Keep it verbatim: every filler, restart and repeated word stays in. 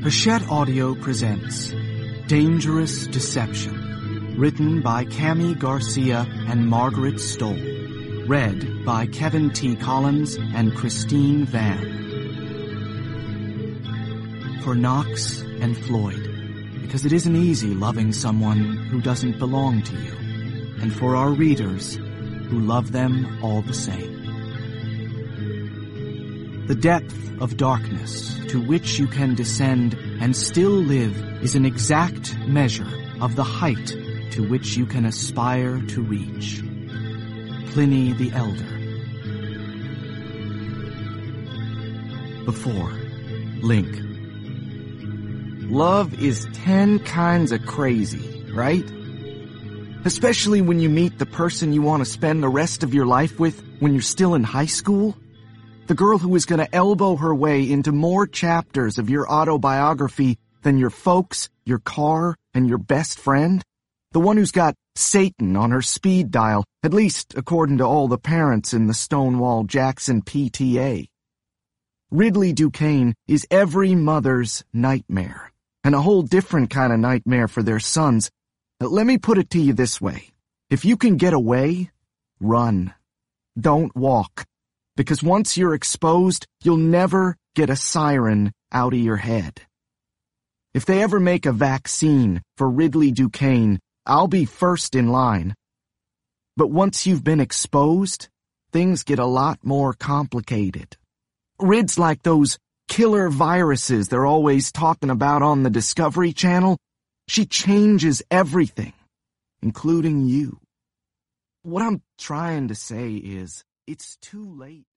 Hachette Audio presents Dangerous Deception, written by Cami Garcia and Margaret Stoll, read by Kevin T. Collins and Christine Van. For Knox and Floyd, because it isn't easy loving someone who doesn't belong to you, and for our readers who love them all the same. The depth of darkness to which you can descend and still live is an exact measure of the height to which you can aspire to reach. Pliny the Elder. Before, Link. Love is ten kinds of crazy, right? Especially when you meet the person you want to spend the rest of your life with when you're still in high school. The girl who is going to elbow her way into more chapters of your autobiography than your folks, your car, and your best friend. The one who's got Satan on her speed dial, at least according to all the parents in the Stonewall Jackson P T A. Ridley Duquesne is every mother's nightmare, and a whole different kind of nightmare for their sons. Let me put it to you this way. If you can get away, run. Don't walk. Because once you're exposed, you'll never get a siren out of your head. If they ever make a vaccine for Ridley Duquesne, I'll be first in line. But once you've been exposed, things get a lot more complicated. Rid's like those killer viruses they're always talking about on the Discovery Channel. She changes everything, including you. What I'm trying to say is, it's too late.